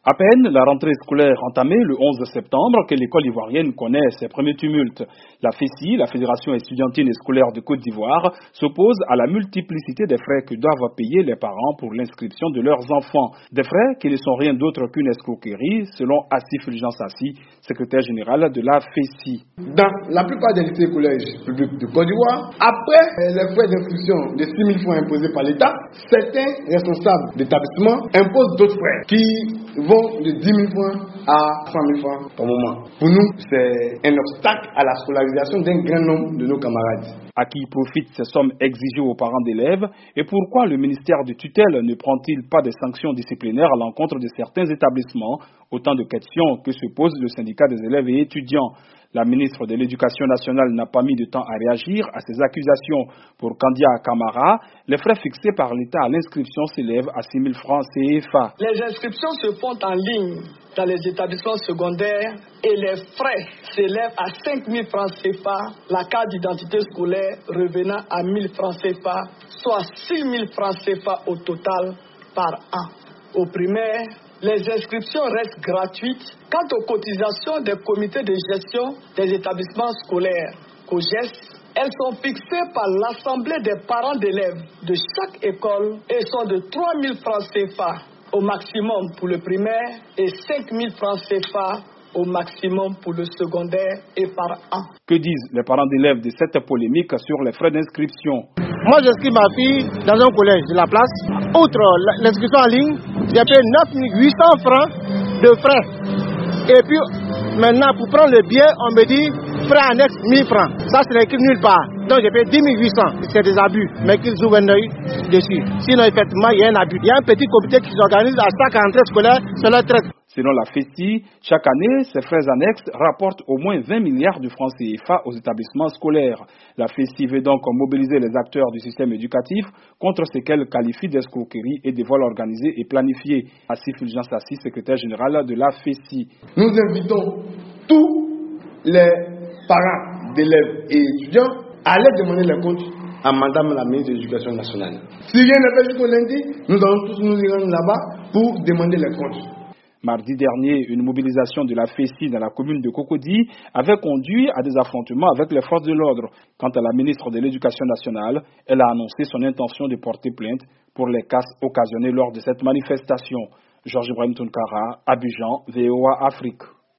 À peine la rentrée scolaire entamée le 11 septembre que l'école ivoirienne connaît ses premiers tumultes. La FESI, la Fédération estudiantine et scolaire de Côte d'Ivoire, s'oppose à la multiplicité des frais que doivent payer les parents pour l'inscription de leurs enfants. Des frais qui ne sont rien d'autre qu'une escroquerie, selon Assif Fulgence Assi, secrétaire général de la FESI. Dans la plupart des lycées et collèges publics de Côte d'Ivoire, après les frais d'inscription de 6 000 francs imposés par l'État, certains responsables d'établissements imposent d'autres frais qui vont de 10 000 francs à 100 000 francs par moment. Pour nous, c'est un obstacle à la scolarisation d'un grand nombre de nos camarades. À qui profitent ces sommes exigées aux parents d'élèves et pourquoi le ministère de tutelle ne prend-il pas des sanctions disciplinaires à l'encontre de certains établissements? Autant de questions que se pose le syndicat des élèves et étudiants. La ministre de l'Éducation nationale n'a pas mis de temps à réagir à ces accusations. Pour Kandia Kamara, les frais fixés par l'État à l'inscription s'élèvent à 6 000 francs CFA. Les inscriptions se font en ligne dans les établissements secondaires et les frais s'élèvent à 5 000 francs CFA, la carte d'identité scolaire revenant à 1 000 francs CFA, soit 6 000 francs CFA au total par an. Au primaire, les inscriptions restent gratuites. Quant aux cotisations des comités de gestion des établissements scolaires, COGES, elles sont fixées par l'Assemblée des parents d'élèves de chaque école et sont de 3 000 francs CFA au maximum pour le primaire et 5 000 francs CFA au maximum pour le secondaire et par an. Que disent les parents d'élèves de cette polémique sur les frais d'inscription? Moi, j'inscris ma fille dans un collège de la place. Outre l'inscription en ligne, j'ai payé 9 800 francs de frais. Et puis, maintenant, pour prendre le billet, on me dit frais annexes 1000 francs. Ça, c'est écrit nulle part. Donc, j'ai payé 10 800. C'est des abus, mais qu'ils ouvrent un œil dessus. Sinon, effectivement, il y a un abus. Il y a un petit comité qui s'organise à chaque rentrée scolaire sur leur traite. Selon la FESI, chaque année, ces frais annexes rapportent au moins 20 milliards de francs CFA aux établissements scolaires. La FESI veut donc mobiliser les acteurs du système éducatif contre ce qu'elle qualifie d'escroquerie et de vol organisé et planifié. Assif Fulgence Assi, secrétaire général de la FESI. Nous invitons tous les parents d'élèves et étudiants à aller demander les comptes à Madame la ministre de l'Éducation nationale. Si rien n'est fait jusqu'au lundi, nous allons tous nous y rendre là-bas pour demander les comptes. Mardi dernier, une mobilisation de la FESI dans la commune de Cocody avait conduit à des affrontements avec les forces de l'ordre. Quant à la ministre de l'Éducation nationale, elle a annoncé son intention de porter plainte pour les casses occasionnées lors de cette manifestation. Georges Ibrahim Tounkara, Abidjan, VOA Afrique.